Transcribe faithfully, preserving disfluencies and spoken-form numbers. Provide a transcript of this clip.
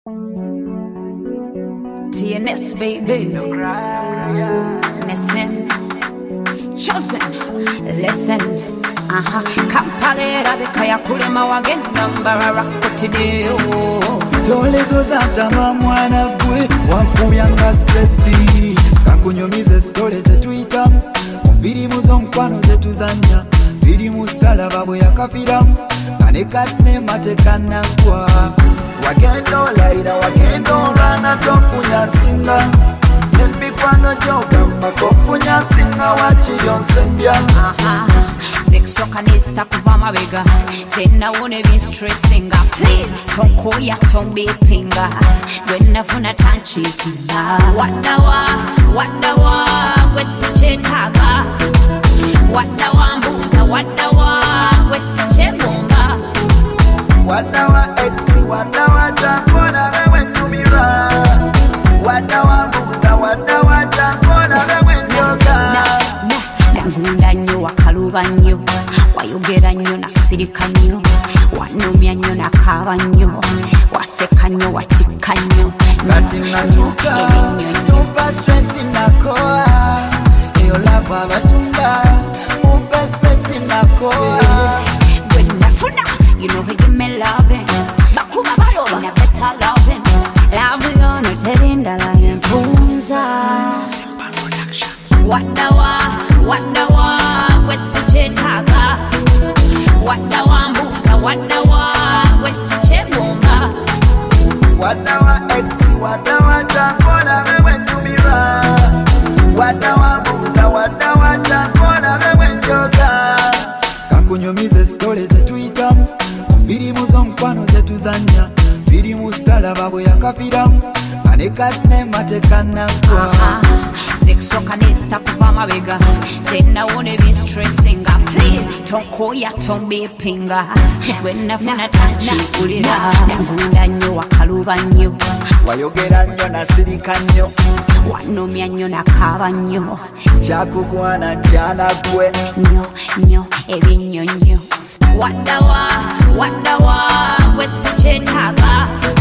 T N S baby. Listen, chosen, listen. Aha, Kampalera bekaya kulema wagenda mbarara kutideo. Tolezo za tama mwana gwe wankubya stressi kakunyumize stole zetu itamu muviri muzo mkwano zetu zanya viri mustala babo yakafiramu kane kasine matekana kwa wagendo laida wagendo rana tofunya singa nembikwano joka makofunya singa wachi yonsembya. Aha, sexokanista kuva mabega tena wone be stressinga please toko ya tombe pinga when funa tanchi tina wadawa wadawa wesichetaga wadawa mbuza wadawa wesichegomba wadawa exi wadawa takona wewe tumira wadawa mbuza wadawa takona wewe njoga nagunda nyo wakaluba nyo wayogera nyo nasirika nyo wanomya nyo nakaba nyo waseka nyo watika nyo kati natuka tupa stress inakoa eyo lava batunda mupe space inakoa when nafuna you know he give me loving bakuba baloba na better loving love you no terinda la mpunza wadawa wadawa wesichetaga wadawa mbuza wadawa wesichegomba wadawa exi wadawa takona wewe tumira wadawa mbuza wadawa takona wewe njoga kakunyumize stole zetu itamu viri muzo mkwano zetu zanya viri mustala babo yakafiramu kane kasine matekana kwa sexokanista kuva mabega tena wone be stressinga please toko ya tombe pinga when nafuna tanchi kulira nagunda nyo wakaluba nyo wayogera nyo nasirika nyo wanomya nyo nakaba nyo chakugwana kyana gwe nyo nyo ebinyonyo wadawa wadawa wesichetaga